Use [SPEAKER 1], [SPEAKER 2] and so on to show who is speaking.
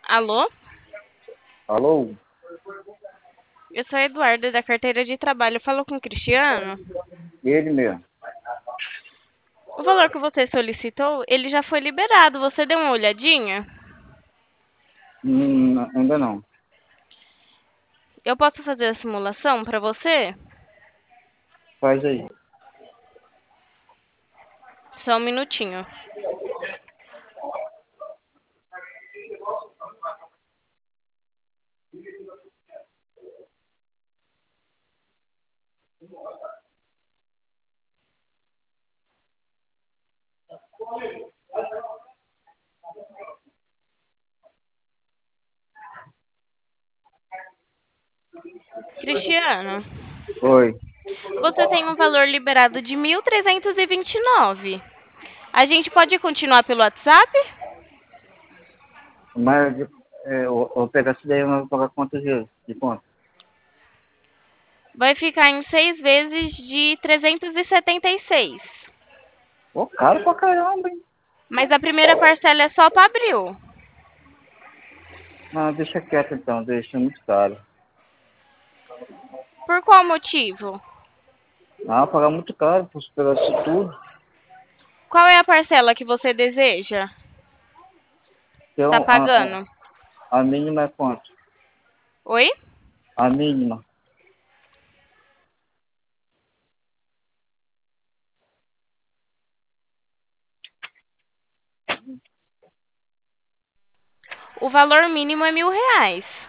[SPEAKER 1] Alô?
[SPEAKER 2] Alô?
[SPEAKER 1] Eu sou a Eduarda, da carteira de trabalho. Falou com o Cristiano?
[SPEAKER 2] Ele mesmo.
[SPEAKER 1] O valor que você solicitou, ele já foi liberado. Você deu uma olhadinha?
[SPEAKER 2] Ainda não.
[SPEAKER 1] Eu posso fazer a simulação para você?
[SPEAKER 2] Faz aí.
[SPEAKER 1] Só um minutinho. Cristiano,
[SPEAKER 2] Oi.
[SPEAKER 1] você tem um valor liberado de 1.329. A gente pode continuar pelo WhatsApp?
[SPEAKER 2] Mas eu pegar essa daí, eu vou pagar quantos dias de conta?
[SPEAKER 1] Vai ficar em 6 vezes de 376.
[SPEAKER 2] Ô, caro pra caramba, hein?
[SPEAKER 1] Mas a primeira parcela é só para abril.
[SPEAKER 2] Não, deixa quieto então, deixa muito caro.
[SPEAKER 1] Por qual motivo?
[SPEAKER 2] Ah, pagar muito caro por pegar isso tudo.
[SPEAKER 1] Qual é a parcela que você deseja? Tá
[SPEAKER 2] Então,
[SPEAKER 1] pagando?
[SPEAKER 2] a mínima é quanto?
[SPEAKER 1] Oi?
[SPEAKER 2] A mínima.
[SPEAKER 1] O valor mínimo é R$ 1.000.